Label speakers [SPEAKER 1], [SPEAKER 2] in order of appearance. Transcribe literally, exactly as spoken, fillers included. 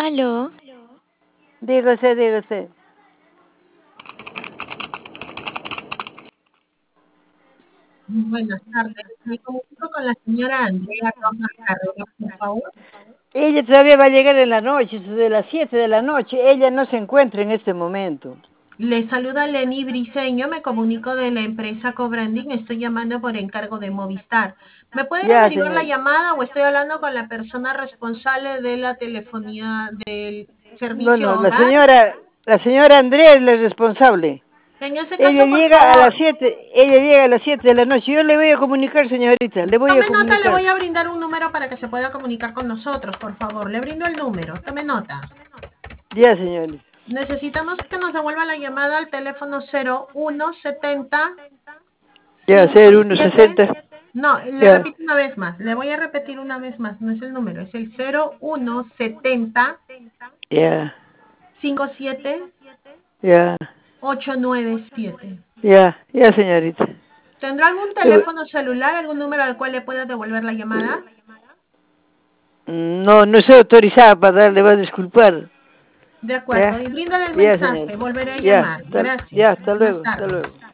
[SPEAKER 1] Aló.
[SPEAKER 2] Dígase, dígase.
[SPEAKER 3] Buenas tardes. Me comunico con la señora Andrea Rojas Carrera, por favor.
[SPEAKER 2] Ella todavía va a llegar en la noche, de las siete de la noche. Ella no se encuentra en este momento.
[SPEAKER 3] Le saluda Lenny Briceño, me comunico de la empresa Cobranding, estoy llamando por encargo de Movistar. ¿Me puede
[SPEAKER 2] Ya,
[SPEAKER 3] derivar la
[SPEAKER 2] señor.
[SPEAKER 3] llamada o estoy hablando con la persona responsable de la telefonía del servicio
[SPEAKER 2] Bueno, la
[SPEAKER 3] hogar?
[SPEAKER 2] señora, la señora Andrea es la responsable.
[SPEAKER 3] En ese
[SPEAKER 2] Ella
[SPEAKER 3] caso, por
[SPEAKER 2] llega a las
[SPEAKER 3] favor,
[SPEAKER 2] siete, ella llega a las siete de la noche. Yo le voy a comunicar, señorita, le voy a
[SPEAKER 3] tome nota, le
[SPEAKER 2] comunicar.
[SPEAKER 3] voy a brindar un número para que se pueda comunicar con nosotros, por favor. Le brindo el número, tome nota.
[SPEAKER 2] Ya, señorita.
[SPEAKER 3] Necesitamos que nos devuelva la llamada al teléfono cero uno setenta
[SPEAKER 2] Ya,
[SPEAKER 3] cincuenta
[SPEAKER 2] ser
[SPEAKER 3] y
[SPEAKER 2] uno
[SPEAKER 3] siete.
[SPEAKER 2] sesenta.
[SPEAKER 3] No, le
[SPEAKER 2] Ya,
[SPEAKER 3] repito una vez más. Le voy a repetir una vez más. No es el número, es el cero uno setenta
[SPEAKER 2] ya,
[SPEAKER 3] cincuenta y siete
[SPEAKER 2] ya,
[SPEAKER 3] ochocientos noventa y siete.
[SPEAKER 2] ya, ya, señorita.
[SPEAKER 3] ¿Tendrá algún
[SPEAKER 2] Eh,
[SPEAKER 3] teléfono celular, algún número al cual le pueda devolver la llamada?
[SPEAKER 2] No, no estoy autorizada para darle, va a disculpar.
[SPEAKER 3] De acuerdo.
[SPEAKER 2] Ya,
[SPEAKER 3] Y bríndale el
[SPEAKER 2] ya,
[SPEAKER 3] mensaje.
[SPEAKER 2] señorita.
[SPEAKER 3] Volveré a
[SPEAKER 2] Ya,
[SPEAKER 3] llamar.
[SPEAKER 2] hasta, ya,
[SPEAKER 3] Gracias.
[SPEAKER 2] hasta
[SPEAKER 3] Buenas
[SPEAKER 2] luego, hasta
[SPEAKER 3] tardes.
[SPEAKER 2] luego.